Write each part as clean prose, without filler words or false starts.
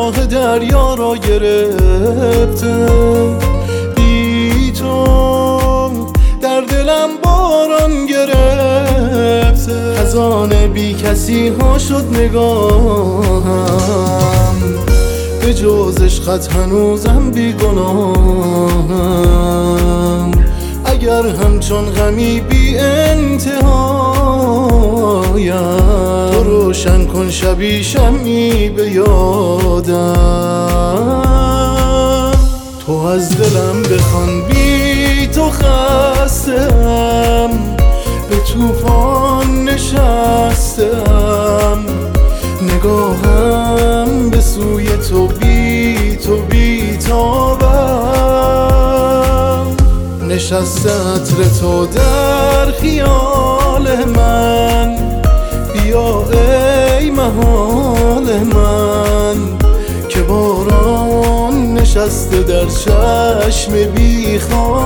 راه دریا را گرفته. بی تو در دلم باران گرفته. خزانه بی کسی ها شد نگاهم، به جز عشقت هنوزم بی گناهم. اگر همچون غمی بی انتهایم، تو روشن کن شبی شمعی به یادم. تو از دلم بخوان بی تو خستم، به طوفان نشستم. نگاهم به سوی تو بی تابم. نشسته عطر تو در خیال من، بیا ای محال من. که باران نشسته در چشم بی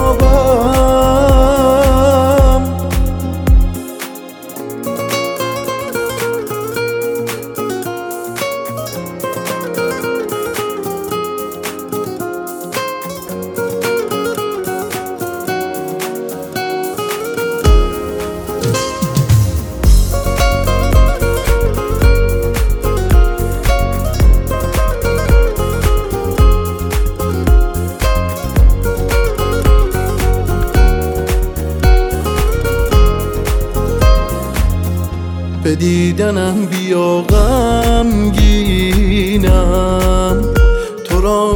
خوابم. به دیدنم بیا غمگینم، تو را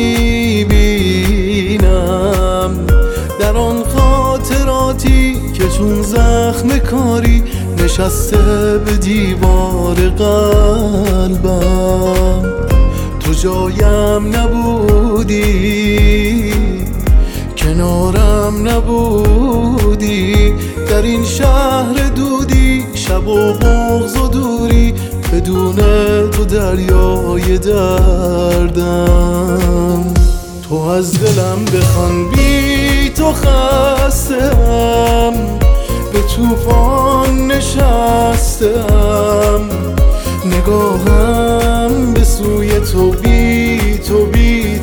میبینم در آن خاطراتی که چون زخم کاری نشسته به دیوار قلبم. تو جایم نبودی، کنارم نبودی، در این شهر دودی، شب و بغض و دوری. بدون تو دریای دردم. تو از دلم بخوان بی تو خستم، به طوفان نشستم. نگاهم به سوی تو بی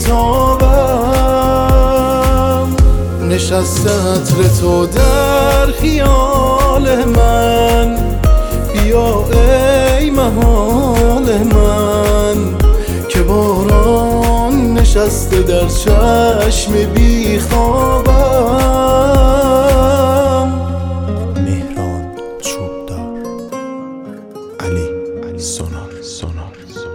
تابم. نشسته عطر تو در خیال من، بیا ای محال من. که باران نشسته در چشم بی خوابم. مهران چوبدار، علی سونار.